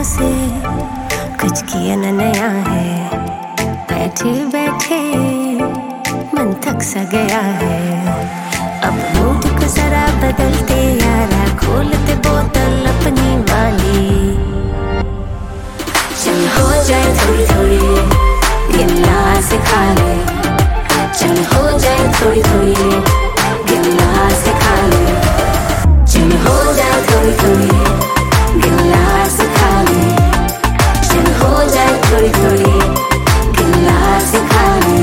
दिनों से कुछ किया न नया है, बैठे बैठे मन थक सा गया है। अब मूड को जरा बदलते यारा, खोलते बोतल अपनी वाली। चल हो जाए थोड़ी थोड़ी गिलास खा ले, चल हो जाए थोड़ी थोड़ी गिलास खा ले, चल हो जाए थोड़ी थोड़ी गिलास खा ले, चल हो जाए थोड़ी थोड़ी गिलास खा ले।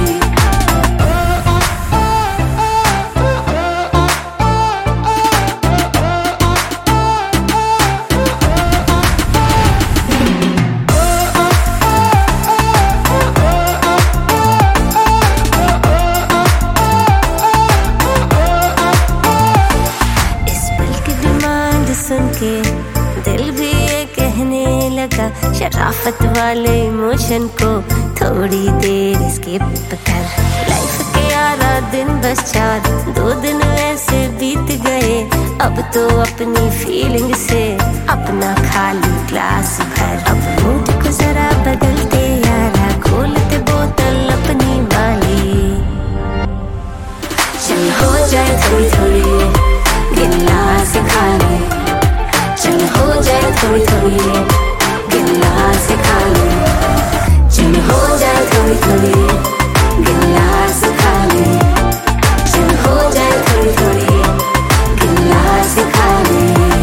सुन के दिल भी ये कहने लगा, शराफत वाले इमोशन को थोड़ी देर स्किप कर। लाइफ के 11 दिन बस 4, 2 दिन ऐसे बीत गए। अब तो अपनी फीलिंग से अपना खाली ग्लास भर। अब मूड को जरा बदलते यारा, खोलते बोतल अपनी वाली। चल हो जाए थोड़ी थोड़ी गिलास खा ले, चल हो जाए थोड़ी थोड़ी गिलास खा ले, चल हो जाए थोड़ी थोड़ी गिलास खा ले, चल हो जाए थोड़ी थोड़ी गिलास खा ले।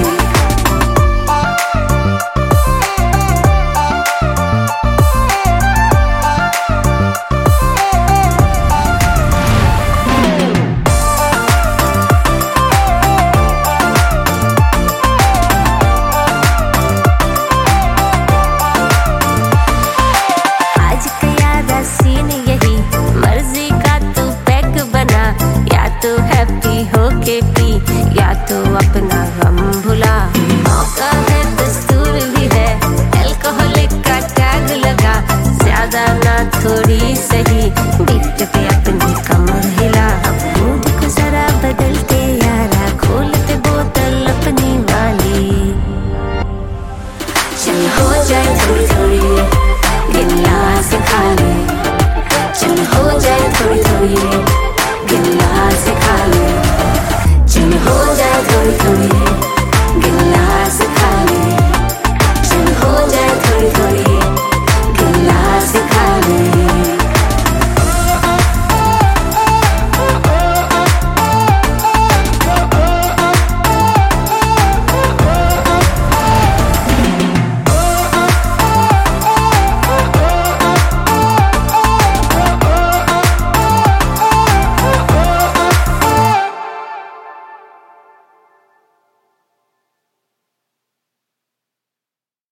होके पी या तो अपना गम भुला, मौका है दस्तूर भी है, अल्कोहलिक का टैग लगा। ज्यादा ना थोड़ी सही, बीट पे अपनी कमर हिला। अब मूड को जरा बदलते यारा, खोलते बोतल अपनी वाली। चल हो जाए थोड़ी थोड़ी गिलास खा ले, चल हो जाए थोड़ी थोड़ी गिलास खा ले, चल हो जाए थोड़ी थोड़ी गिलास